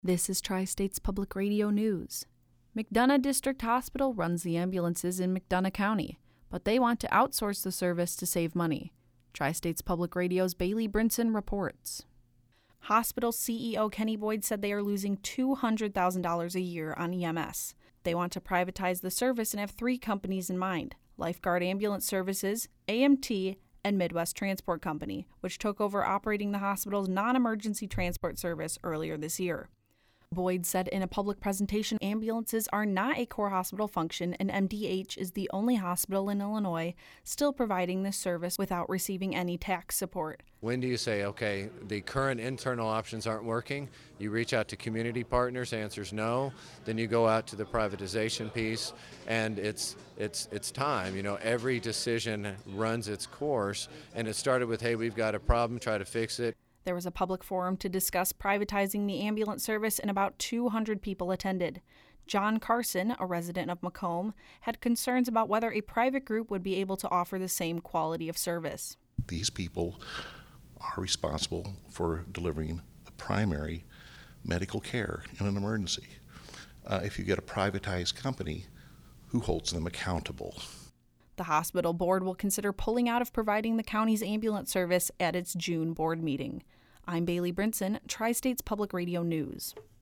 This is Tri-States Public Radio News. McDonough District Hospital runs the ambulances in McDonough County, but they want to outsource the service to save money. Tri-States Public Radio's Bailey Brinson reports. Hospital CEO Kenny Boyd said they are losing $200,000 a year on EMS. They want to privatize the service and have three companies in mind: Lifeguard Ambulance Services, AMT, and Midwest Transport Company, which took over operating the hospital's non-emergency transport service earlier this year. Boyd said in a public presentation ambulances are not a core hospital function, and MDH is the only hospital in Illinois still providing this service without receiving any tax support. When do you say, okay, the current internal options aren't working? You reach out to community partners, answer's no. Then you go out to the privatization piece, and it's time. You know, every decision runs its course, and it started with, hey, we've got a problem, try to fix it. There was a public forum to discuss privatizing the ambulance service, and about 200 people attended. John Carson, a resident of Macomb, had concerns about whether a private group would be able to offer the same quality of service. These people are responsible for delivering the primary medical care in an emergency. If you get a privatized company, who holds them accountable? The hospital board will consider pulling out of providing the county's ambulance service at its June board meeting. I'm Bailey Brinson, Tri-States Public Radio News.